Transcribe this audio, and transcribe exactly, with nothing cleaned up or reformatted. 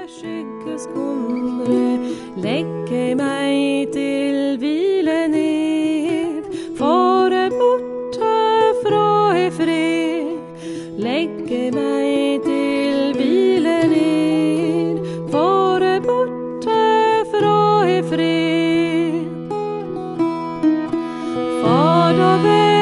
Skyggeskundre, legge meg til hvile ned, fare borte fra i fred. Legge meg til hvile ned, fare borte fra i fred. Fader,